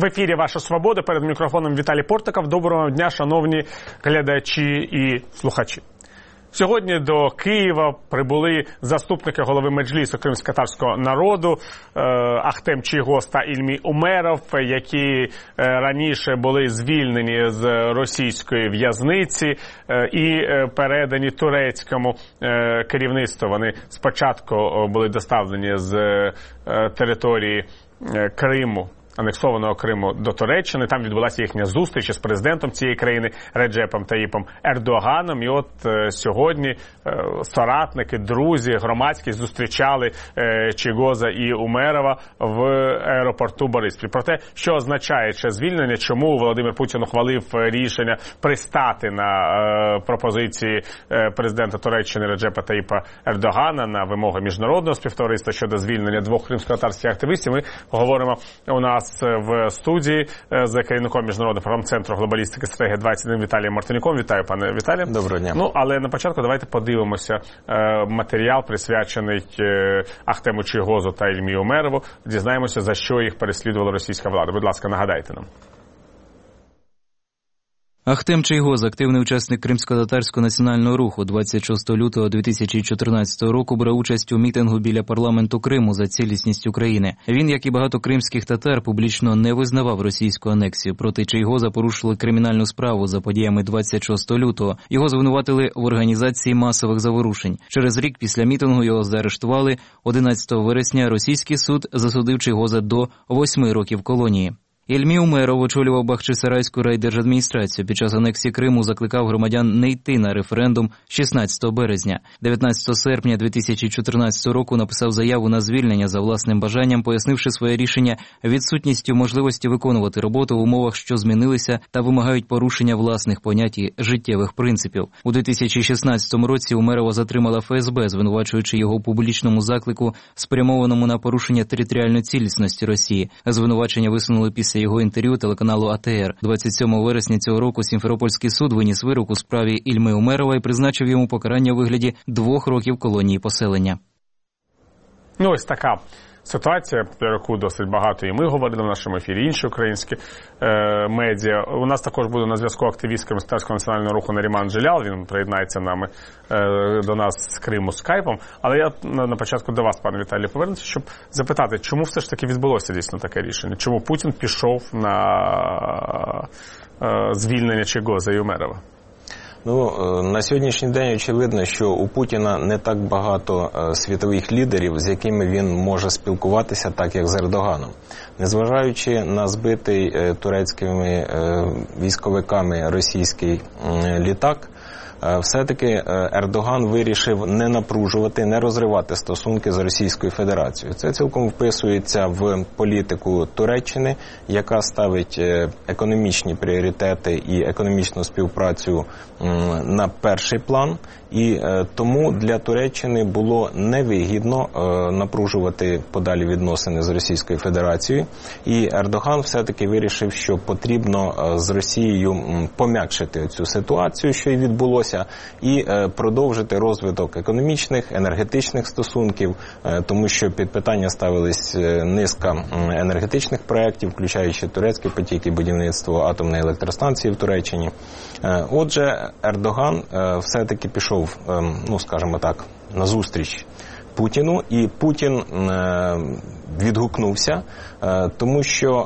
В ефірі «Ваша свобода», перед мікрофоном Віталій Портиков. Доброго дня, шановні глядачі і слухачі. Сьогодні до Києва прибули заступники голови Меджлісу кримськотатарського народу Ахтем Чийгоз та Ільмі Умеров, які раніше були звільнені з російської в'язниці і передані турецькому керівництву. Вони спочатку були доставлені з території Криму, анексованого Криму, до Туреччини. Там відбулася їхня зустріч з президентом цієї країни Реджепом Таїпом Ердоганом. І от сьогодні соратники, друзі, громадські зустрічали Чийгоза і Умерова в аеропорту Бориспіль. Про те, що означає це звільнення, чому Володимир Путін ухвалив рішення пристати на пропозиції президента Туреччини Реджепа Таїпа Ердогана на вимоги міжнародного співтовариства щодо звільнення двох кримськотатарських активістів, ми говоримо у нас в студії з керівником Міжнародного програм-центру глобалістики стратегія 21 Віталієм Мартинюком. Вітаю, пане Віталію. Доброго дня. Ну, але на початку давайте подивимося матеріал, присвячений Ахтему Чийгозу та Ільмі Умерову. Дізнаємося, за що їх переслідувала російська влада. Будь ласка, нагадайте нам. Ахтем Чийгоз, активний учасник Кримсько-татарського національного руху, 26 лютого 2014 року брав участь у мітингу біля парламенту Криму за цілісність України. Він, як і багато кримських татар, публічно не визнавав російську анексію. Проти Чийгоза порушили кримінальну справу за подіями 26 лютого. Його звинуватили в організації масових заворушень. Через рік після мітингу його заарештували. 11 вересня російський суд засудив Чийгоза до 8 років колонії. Ільмі Умеров очолював Бахчисарайську райдержадміністрацію. Під час анексії Криму закликав громадян не йти на референдум 16 березня. 19 серпня 2014 року написав заяву на звільнення за власним бажанням, пояснивши своє рішення відсутністю можливості виконувати роботу в умовах, що змінилися, та вимагають порушення власних понять і життєвих принципів. У 2016 році Умерова затримала ФСБ, звинувачуючи його у публічному заклику, спрямованому на порушення територіальної цілісності Росії. Звинувачення висунули після його інтерв'ю телеканалу АТР. 27 вересня цього року Сімферопольський суд виніс вирок у справі Ільми Умерова і призначив йому покарання у вигляді 2 років колонії поселення. Ну, ось така ситуація, про яку досить багато і ми говорили в нашому ефірі, інші українські медіа. У нас також буде на зв'язку активіст Кримськотатарського національного руху Наріман Джелял. Він приєднається до нас з Криму скайпом. Але я на початку до вас, пане Віталій, повернуся, щоб запитати, чому все ж таки відбулося дійсно таке рішення? Чому Путін пішов на звільнення Чийгоза і Умерова? Ну, на сьогоднішній день очевидно, що у Путіна не так багато світових лідерів, з якими він може спілкуватися, так як з Ердоганом. Незважаючи на збитий турецькими військовиками російський літак, все-таки Ердоган вирішив не напружувати, не розривати стосунки з Російською Федерацією. Це цілком вписується в політику Туреччини, яка ставить економічні пріоритети і економічну співпрацю на перший план. І тому для Туреччини було невигідно напружувати подалі відносини з Російською Федерацією. І Ердоган все-таки вирішив, що потрібно з Росією пом'якшити цю ситуацію, що й відбулося, і продовжити розвиток економічних, енергетичних стосунків, тому що під питання ставились низка енергетичних проєктів, включаючи турецькі потіки, будівництво атомної електростанції в Туреччині. Отже, Ердоган все-таки пішов, ну, скажімо так, на зустріч Путіну, і Путін відгукнувся, тому що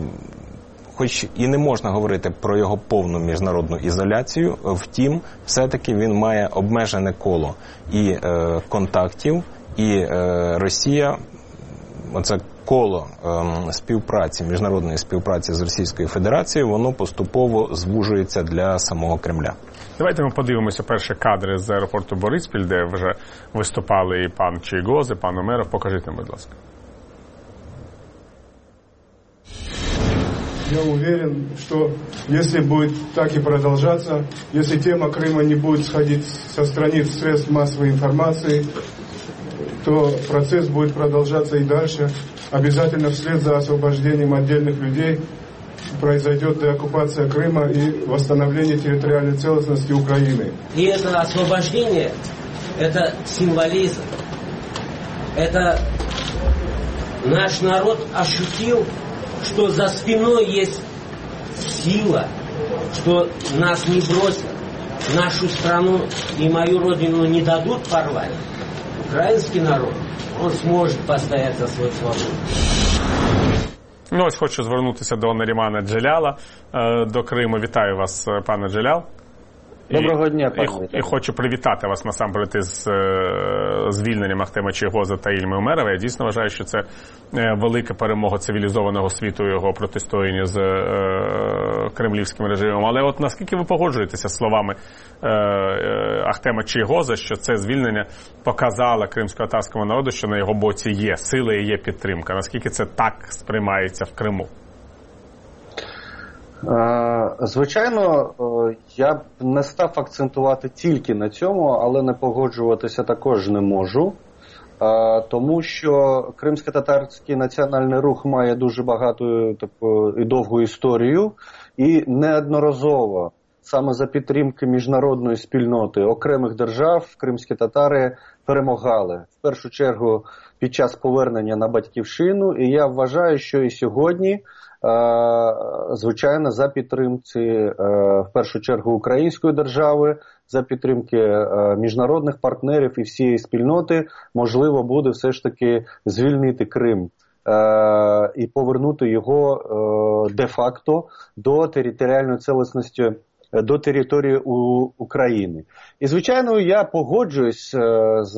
хоч і не можна говорити про його повну міжнародну ізоляцію, втім, все-таки він має обмежене коло і контактів, і Росія, оце коло співпраці, міжнародної співпраці з Російською Федерацією, воно поступово звужується для самого Кремля. Давайте ми подивимося перші кадри з аеропорту Бориспіль, де вже виступали і пан Чийгоз, і пан Умеров. Покажіть нам, будь ласка. Я уверен, что если будет так и продолжаться, если тема Крыма не будет сходить со страниц средств массовой информации, то процесс будет продолжаться и дальше. Обязательно вслед за освобождением отдельных людей произойдет деоккупация Крыма и восстановление территориальной целостности Украины. И это освобождение, это символизм. Это наш народ ощутил что за спиной есть сила, что нас не бросят, нашу страну и мою родину не дадут порвать, украинский народ, он сможет постоять за свою свободу. Ну, ось хочу звернутися до Нарімана Джеляла, до Криму. Вітаю вас, пане Джелял. Доброго дня, пане. І хочу привітати вас насамперед із звільненням Ахтема Чийгоза та Ільми Умерова. Я дійсно вважаю, що це велика перемога цивілізованого світу у його протистоянні з кремлівським режимом. Але от наскільки ви погоджуєтеся з словами Ахтема Чийгоза, що це звільнення показало кримсько-татарському народу, що на його боці є сила і є підтримка? Наскільки це так сприймається в Криму? Звичайно, я б не став акцентувати тільки на цьому, але не погоджуватися також не можу. Тому що кримсько-татарський національний рух має дуже багату таку і довгу історію, і неодноразово саме за підтримки міжнародної спільноти окремих держав кримські татари перемагали. В першу чергу під час повернення на батьківщину, і я вважаю, що і сьогодні, звичайно, за підтримки в першу чергу української держави, за підтримки міжнародних партнерів і всієї спільноти, можливо буде все ж таки звільнити Крим і повернути його де-факто до територіальної цілісності, до території України. І, звичайно, я погоджуюсь з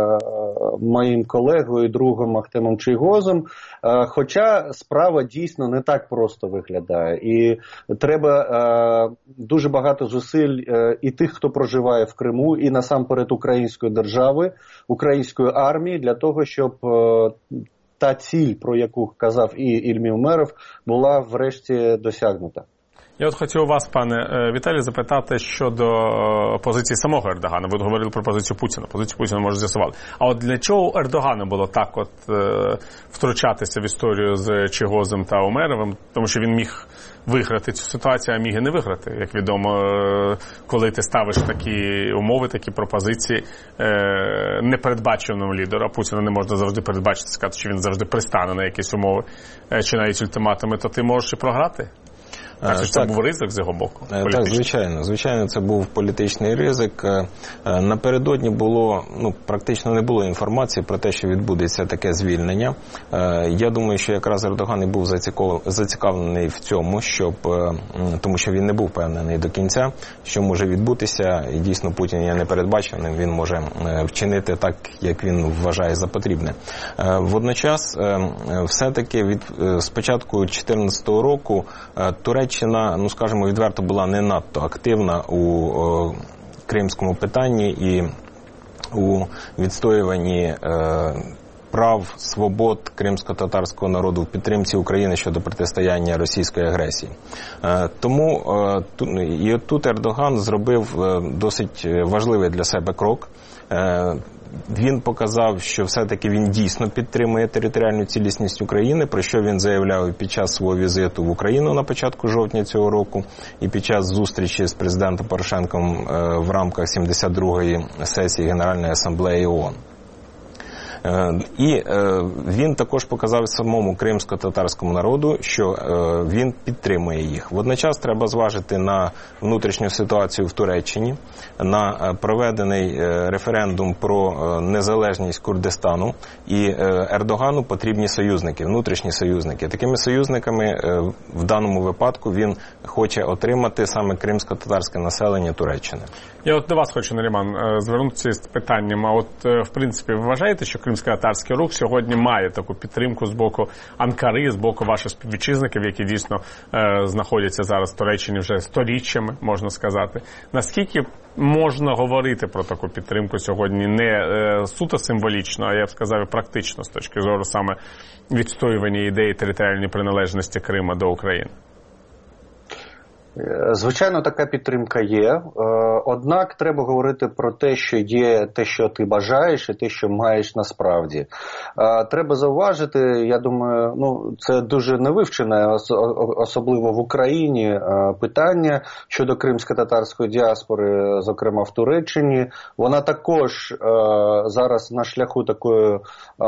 моїм колегою і другом Ахтемом Чийгозом, хоча справа дійсно не так просто виглядає. І треба дуже багато зусиль і тих, хто проживає в Криму, і насамперед української держави, української армії, для того, щоб та ціль, про яку казав і Ільмі Умеров, була врешті досягнута. Я от хотів вас, пане Віталій, запитати щодо позиції самого Ердогана. Ви говорили про позицію Путіна. Позицію Путіна, може, з'ясували. А от для чого Ердогану було так от втручатися в історію з Чийгозом та Умеровим? Тому що він міг виграти цю ситуацію, а міг і не виграти. Як відомо, коли ти ставиш такі умови, такі пропозиції непередбаченому лідеру, а Путіна не можна завжди передбачити, сказати, що він завжди пристане на якісь умови чи навіть ультиматуми, то ти можеш і програти. Так, це був ризик з його боку? Так, звичайно. Звичайно, це був політичний ризик. Напередодні було, практично не було інформації про те, що відбудеться таке звільнення. Я думаю, що якраз Ердоган і був зацікавлений в цьому, тому що він не був впевнений до кінця, що може відбутися. І дійсно Путін є непередбаченим, він може вчинити так, як він вважає за потрібне. Водночас, все-таки з початку 2014 року Туреччина, скажімо, відверто була не надто активна у кримському питанні і у відстоюванні прав, свобод кримсько-татарського народу в підтримці України щодо протистояння російської агресії. Тому і тут Ердоган зробив досить важливий для себе крок. Він показав, що все-таки він дійсно підтримує територіальну цілісність України, про що він заявляв під час свого візиту в Україну на початку жовтня цього року і під час зустрічі з президентом Порошенком в рамках 72-ї сесії Генеральної асамблеї ООН. І він також показав самому кримсько-татарському народу, що він підтримує їх. Водночас треба зважити на внутрішню ситуацію в Туреччині, на проведений референдум про незалежність Курдистану, і Ердогану потрібні союзники, внутрішні союзники. Такими союзниками в даному випадку він хоче отримати саме кримсько-татарське населення Туреччини. Я от до вас хочу, Наріман, звернутися з питанням. А от, в принципі, ви вважаєте, що кримсько-татарський рух сьогодні має таку підтримку з боку Анкари, з боку ваших співвітчизників, які дійсно знаходяться зараз в Туреччині вже сторіччями, можна сказати. Наскільки можна говорити про таку підтримку сьогодні не суто символічно, а я б сказав, і практично з точки зору саме відстоювання ідеї територіальної приналежності Криму до України? Звичайно, така підтримка є. Однак треба говорити про те, що є те, що ти бажаєш, і те, що маєш насправді. Треба зауважити, я думаю, це дуже невивчене, особливо в Україні, питання щодо кримсько-татарської діаспори, зокрема в Туреччині. Вона також зараз на шляху такої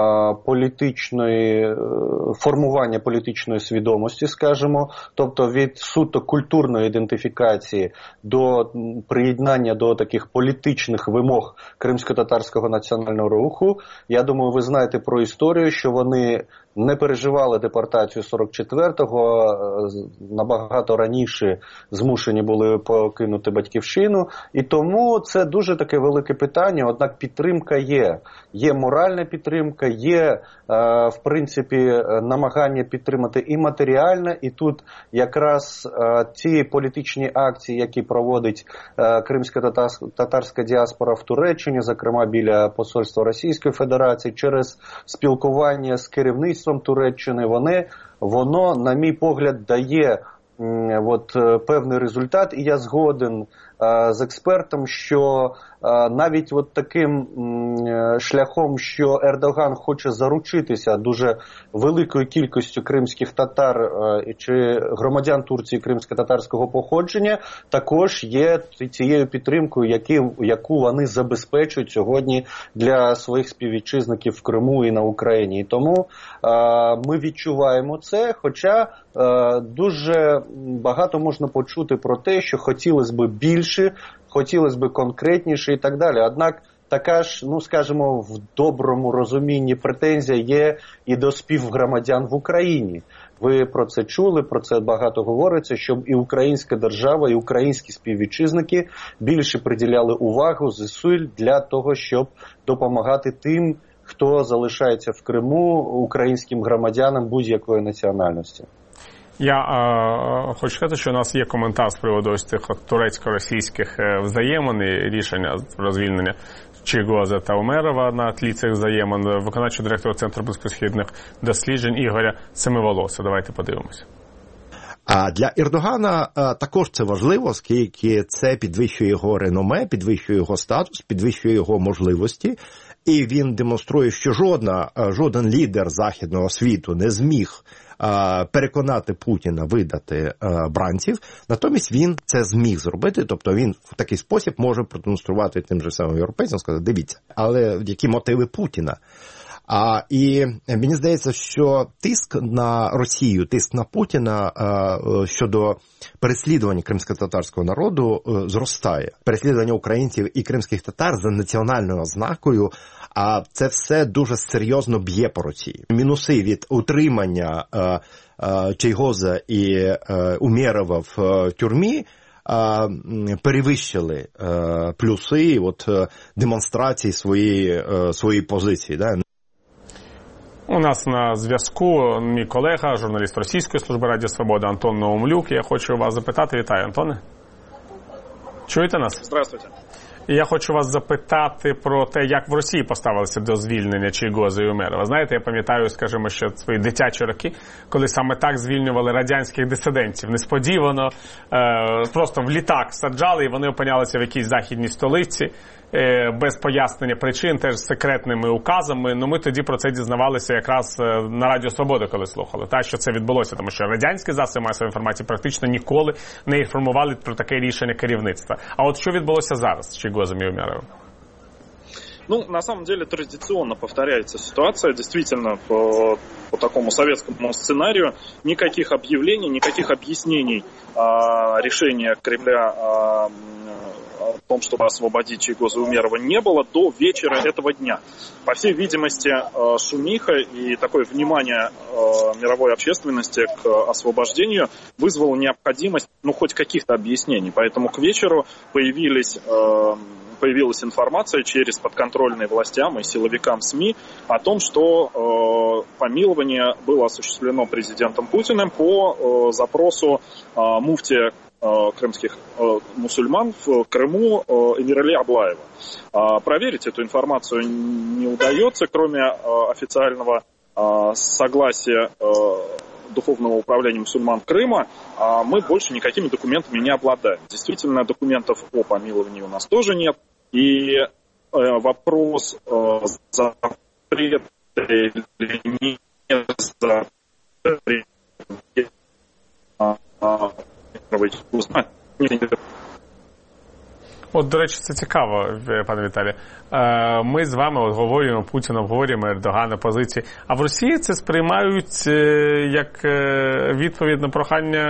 формування політичної свідомості, скажімо, тобто від суто культурної ідентифікації до приєднання до таких політичних вимог кримсько-татарського національного руху. Я думаю, ви знаєте про історію, що вони не переживали депортацію 44-го, набагато раніше змушені були покинути батьківщину. І тому це дуже таке велике питання, однак підтримка є. Є моральна підтримка, є, в принципі, намагання підтримати і матеріально, і тут якраз ці політичні акції, які проводить кримсько-татарська діаспора в Туреччині, зокрема біля посольства Російської Федерації, через спілкування з керівництвом Туреччини, воно, на мій погляд, дає певний результат, і я згоден з експертом, що навіть таким шляхом, що Ердоган хоче заручитися дуже великою кількістю кримських татар чи громадян Турції кримсько-татарського походження, також є цією підтримкою, яку вони забезпечують сьогодні для своїх співвітчизників в Криму і на Україні. І тому ми відчуваємо це, хоча дуже багато можна почути про те, що хотілося б більше, хотілося б конкретніше і так далі. Однак така ж, скажімо, в доброму розумінні претензія є і до співгромадян в Україні. Ви про це чули, про це багато говориться, щоб і українська держава, і українські співвітчизники більше приділяли увагу, зусиль для того, щоб допомагати тим, хто залишається в Криму, українським громадянам будь-якої національності. Я хочу сказати, що у нас є коментар з приводу ось цих турецько-російських взаємин і рішення про звільнення Чийгоза та Умерова на тлі цих взаємин. Виконавчий директор Центру близькосхідних досліджень Ігоря Семиволоса. Давайте подивимося. А для Ердогана також це важливо, оскільки це підвищує його реноме, підвищує його статус, підвищує його можливості. І він демонструє, що жоден лідер західного світу не зміг переконати Путіна видати бранців, натомість він це зміг зробити, тобто він в такий спосіб може продемонструвати тим же самим європейцям, сказати, дивіться, але які мотиви Путіна. І мені здається, що тиск на Росію, тиск на Путіна щодо переслідування кримсько-татарського народу зростає. Переслідування українців і кримських татар за національною ознакою, а це все дуже серйозно б'є по Росії. Мінуси від утримання Чийгоза і Умерова в тюрмі перевищили плюси демонстрації своєї позиції. Да? У нас на зв'язку мій колега, журналіст Російської служби Радіо Свобода Антон Наумлюк. Я хочу вас запитати. Вітаю, Антоне. Чуєте нас? Здравствуйте. Я хочу вас запитати про те, як в Росії поставилися до звільнення Чийгоза і Умерова. Знаєте, я пам'ятаю, скажімо, ще свої дитячі роки, коли саме так звільнювали радянських дисидентів. Несподівано, просто в літак саджали, і вони опинялися в якійсь західній столиці, без пояснення причин, теж з секретними указами. Ми тоді про це дізнавалися якраз на Радіо Свобода, коли слухали, що це відбулося, тому що радянські засоби масової інформації практично ніколи не інформували про таке рішення керівництва. А от що відбулося зараз з Чийгозом і Умеровим? На самом деле традиционно повторяется ситуация. Действительно, по такому советскому сценарию никаких объявлений, никаких объяснений решения Кремля о том, чтобы освободить Чийгоза и Умерова, не было до вечера этого дня. По всей видимости, шумиха и такое внимание мировой общественности к освобождению вызвало необходимость, хоть каких-то объяснений. Поэтому к вечеру появилась информация через подконтрольные властям и силовикам СМИ о том, что помилование было осуществлено президентом Путиным по запросу муфтия крымских мусульман в Крыму Эмирали Аблаева. Проверить эту информацию не удается, кроме официального согласия духовного управления мусульман Крыма, мы больше никакими документами не обладаем. Действительно, документов о помиловании у нас тоже нет. И вопрос запрета или нет От, до речі, це цікаво, пане Віталій. Ми з вами обговорюємо Путіна, обговорюємо Ердогана, позиції. А в Росії це сприймають як відповідь на прохання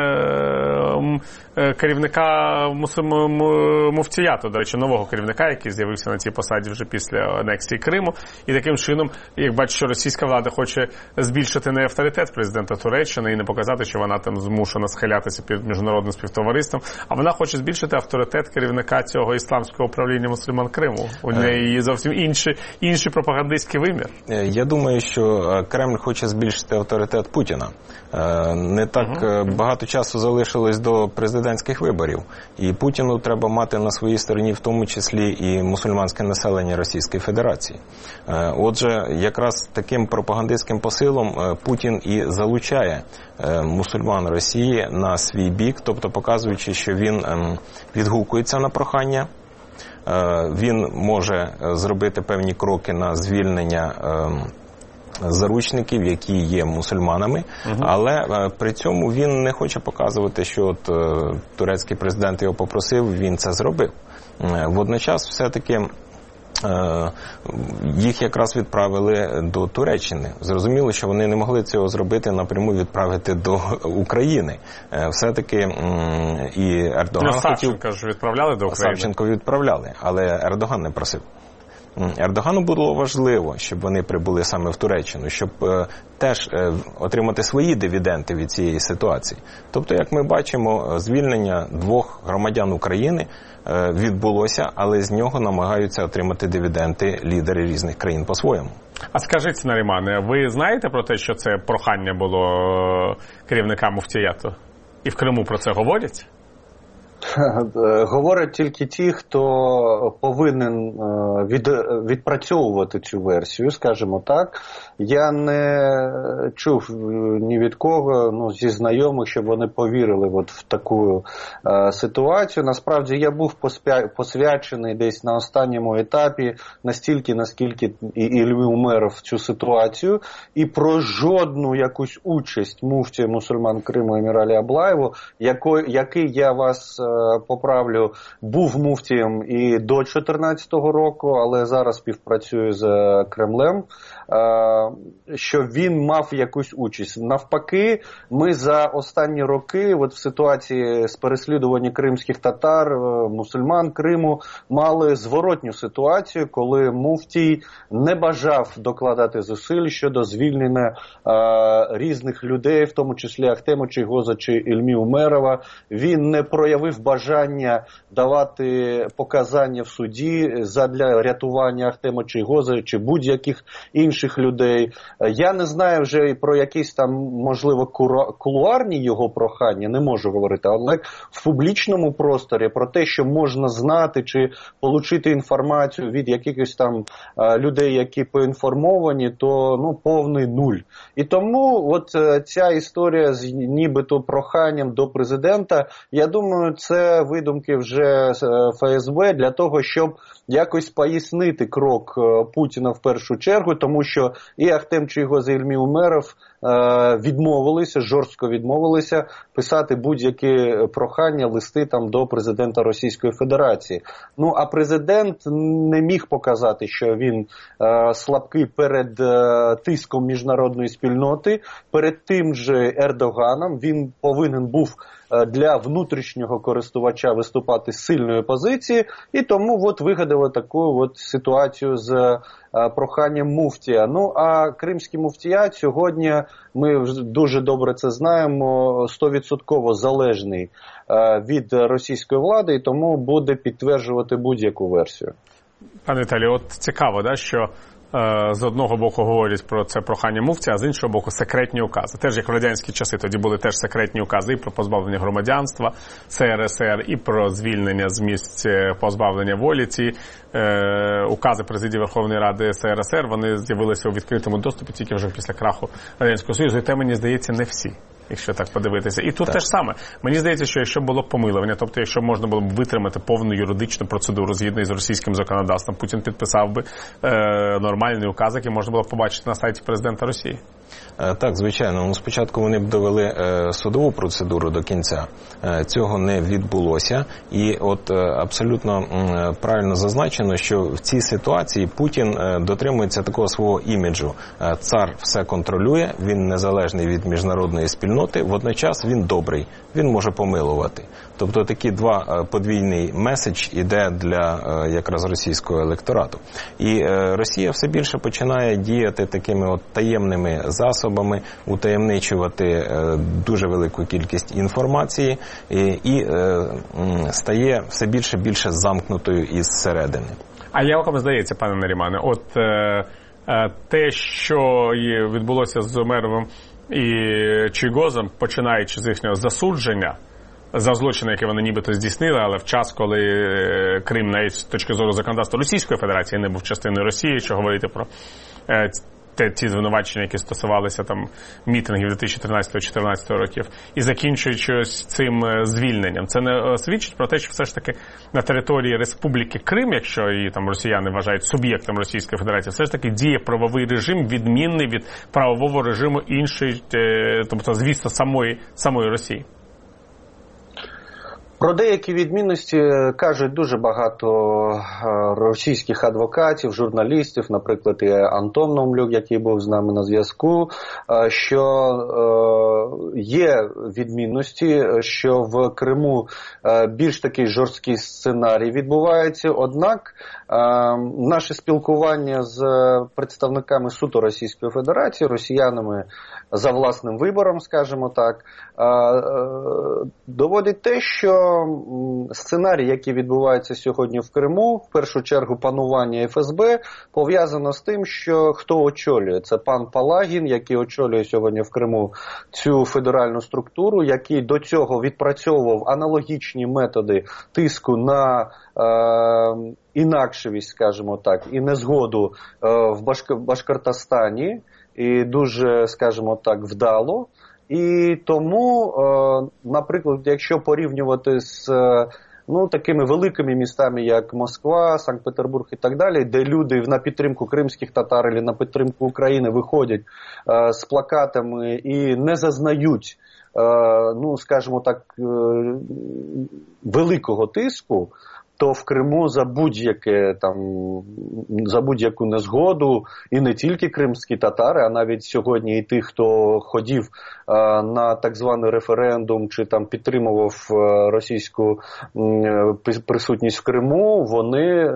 керівника муфтіяту, до речі, нового керівника, який з'явився на цій посаді вже після анексії Криму. І таким чином, як бачу, що російська влада хоче збільшити не авторитет президента Туреччини і не показати, що вона там змушена схилятися під міжнародним співтовариством, а вона хоче збільшити авторитет керівника цього ісламського управління мусульман Криму. У неї зовсім інший пропагандистський вимір. Я думаю, що Кремль хоче збільшити авторитет Путіна. Не так багато часу залишилось до президентських виборів. І Путіну треба мати на своїй стороні в тому числі і мусульманське населення Російської Федерації. Отже, якраз таким пропагандистським посилом Путін і залучає мусульман Росії на свій бік, тобто показуючи, що він відгукується на прохання, він може зробити певні кроки на звільнення заручників, які є мусульманами, але при цьому він не хоче показувати, що от турецький президент його попросив, він це зробив. Водночас все-таки їх якраз відправили до Туреччини. Зрозуміло, що вони не могли цього зробити, напряму відправити до України. Все-таки і Ердоган Савченка ж відправляли до України. Савченко відправляли, але Ердоган не просив. Ердогану було важливо, щоб вони прибули саме в Туреччину, щоб теж отримати свої дивіденди від цієї ситуації. Тобто, як ми бачимо, звільнення двох громадян України відбулося, але з нього намагаються отримати дивіденди лідери різних країн по-своєму. А скажіть, Нарімане, ви знаєте про те, що це прохання було керівника муфтіяту? І в Криму про це говорять? Говорять тільки ті, хто повинен відпрацьовувати цю версію, скажімо так. Я не чув ні від кого, зі знайомих, щоб вони повірили в таку ситуацію. Насправді я був посвячений десь на останньому етапі настільки, наскільки і Ільмі Умеров в цю ситуацію, і про жодну якусь участь муфтія мусульман Криму Еміралі Аблаєву, який я вас поправлю, був муфтієм і до 2014 року, але зараз співпрацює з Кремлем, що він мав якусь участь. Навпаки, ми за останні роки в ситуації з переслідування кримських татар, мусульман Криму, мали зворотню ситуацію, коли муфтій не бажав докладати зусиль щодо звільнення різних людей, в тому числі Ахтема Чийгоза чи Ільмі Умерова. Він не проявив бажання давати показання в суді задля рятування Ахтема Чийгоза чи будь-яких інших людей. Я не знаю вже про якісь там, можливо, кулуарні його прохання, не можу говорити, але в публічному просторі про те, що можна знати чи отримати інформацію від якихось там людей, які поінформовані, то повний нуль. І тому ця історія з нібито проханням до президента, я думаю, це видумки вже ФСБ для того, щоб якось пояснити крок Путіна в першу чергу, тому що і Ахтем Чийгоз, і Ільмі Умеров жорстко відмовилися писати будь-які прохання, листи там до президента Російської Федерації. А президент не міг показати, що він слабкий перед тиском міжнародної спільноти, перед тим же Ердоганом. Він повинен був для внутрішнього користувача виступати з сильної позиції, і тому вигадали таку ситуацію з проханням муфтія. А кримський муфтіят сьогодні, ми дуже добре це знаємо, 100% залежний від російської влади, і тому буде підтверджувати будь-яку версію. Пане Віталію, цікаво, що з одного боку говорять про це прохання муфтія, а з іншого боку секретні укази. Теж як в радянські часи, тоді були теж секретні укази і про позбавлення громадянства СРСР, і про звільнення з місць позбавлення волі. Ці укази Президії Верховної Ради СРСР, вони з'явилися у відкритому доступі тільки вже після краху Радянського Союзу, і те, мені здається, не всі, якщо так подивитися. І тут теж саме. Мені здається, що якщо було б помилування, тобто якщо можна було б витримати повну юридичну процедуру згідно з російським законодавством, Путін підписав би нормальний указ, який можна було б побачити на сайті президента Росії. Так, звичайно. Спочатку вони б довели судову процедуру до кінця. Цього не відбулося. І от абсолютно правильно зазначено, що в цій ситуації Путін дотримується такого свого іміджу. Цар все контролює, він незалежний від міжнародної спільноти, водночас він добрий, він може помилувати. Тобто такі два подвійний меседж іде для якраз російського електорату. І Росія все більше починає діяти такими от таємними засобами, утаємничувати дуже велику кількість інформації і стає все більше замкнутою із середини. А як вам здається, пане Нарімане, от те, що відбулося з Умеровим і Чийгозом, починаючи з їхнього засудження за злочини, які вони нібито здійснили, але в час, коли Крим, навіть з точки зору законодавства Російської Федерації, не був частиною Росії, що говорити про ті звинувачення, які стосувалися там мітингів 2013-2014 років, і закінчуючи цим звільненням. Це не свідчить про те, що все ж таки на території Республіки Крим, якщо її там росіяни вважають суб'єктом Російської Федерації, все ж таки діє правовий режим, відмінний від правового режиму іншої, тобто, звісно, самої Росії. Про деякі відмінності кажуть дуже багато російських адвокатів, журналістів, наприклад, і Антон Номлюк, який був з нами на зв'язку, що є відмінності, що в Криму більш такий жорсткий сценарій відбувається, однак наше спілкування з представниками суто Російської Федерації, росіянами за власним вибором, скажімо так, доводить те, що сценарій, який відбувається сьогодні в Криму, в першу чергу панування ФСБ, пов'язано з тим, що хто очолює. Це пан Палагін, який очолює сьогодні в Криму цю федеральну структуру, який до цього відпрацьовував аналогічні методи тиску на інакшість, скажімо так, і незгоду в Башкортостані, і дуже, скажімо так, вдало. І тому, наприклад, якщо порівнювати з такими великими містами, як Москва, Санкт-Петербург і так далі, де люди на підтримку кримських татар або на підтримку України виходять з плакатами і не зазнають, скажімо так, великого тиску, то в Криму за будь-яку незгоду, і не тільки кримські татари, а навіть сьогодні і ті, хто ходив на так званий референдум, чи там підтримував російську присутність в Криму, вони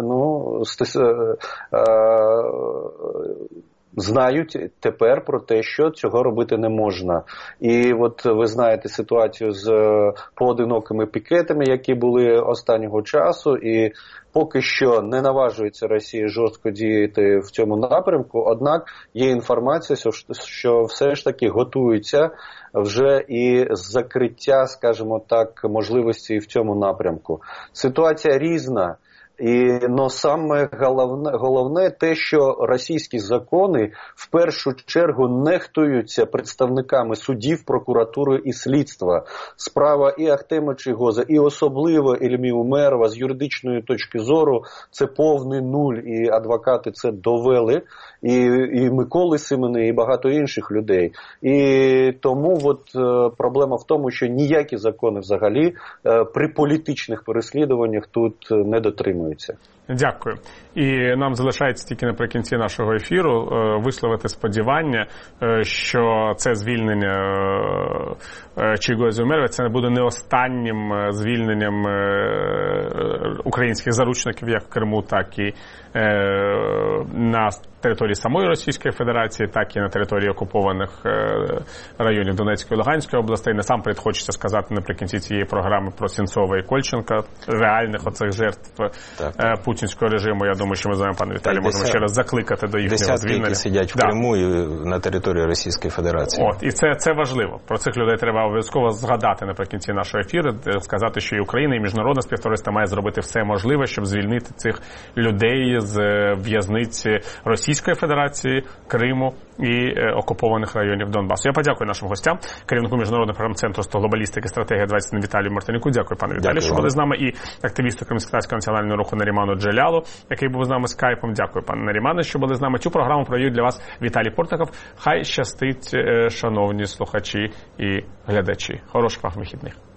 знають тепер про те, що цього робити не можна. І от ви знаєте ситуацію з поодинокими пікетами, які були останнього часу, і поки що не наважується Росія жорстко діяти в цьому напрямку, однак є інформація, що все ж таки готується вже і закриття, скажімо так, можливості в цьому напрямку. Ситуація різна. Но саме головне те, що російські закони в першу чергу нехтуються представниками судів, прокуратури і слідства. Справа і Ахтема Чийгоза, і особливо Ільмі Умерова з юридичної точки зору це повний нуль, і адвокати це довели, і Миколи Симони, і багато інших людей. І тому проблема в тому, що ніякі закони взагалі при політичних переслідуваннях тут не дотримуються. Дякую. І нам залишається тільки наприкінці нашого ефіру висловити сподівання, що це звільнення Чийгоза і Умерова, це не буде не останнім звільненням українських заручників як в Криму, так і на території самої Російської Федерації, так і на території окупованих районів Донецької і Луганської областей. Насамперед хочеться сказати наприкінці цієї програми про Сенцова і Кольченка, реальних оцих жертв Путіна. путінського режиму. Я думаю, що ми з вами, пане Віталій, можемо ще раз закликати до їхнього звільнення. Десятки, які сидять в Криму і на території Російської Федерації. І це важливо. Про цих людей треба обов'язково згадати наприкінці нашого ефіру, сказати, що і Україна, і міжнародне співтовариство має зробити все можливе, щоб звільнити цих людей з в'язниці Російської Федерації, Криму і окупованих районів Донбасу. Я подякую нашим гостям, керівнику Міжнародного програм Центру з глобалістики стратегія 21 Віталію Мартинюку. Дякую, пане Віталію, що були з нами, і активісту Кримськотатарського національного руху Наріману Джелялу, який був з нами скайпом. Дякую, пане Нарімане, що були з нами. Цю програму провів для вас Віталій Портников. Хай щастить, шановні слухачі і глядачі. Хороших вам вихідних.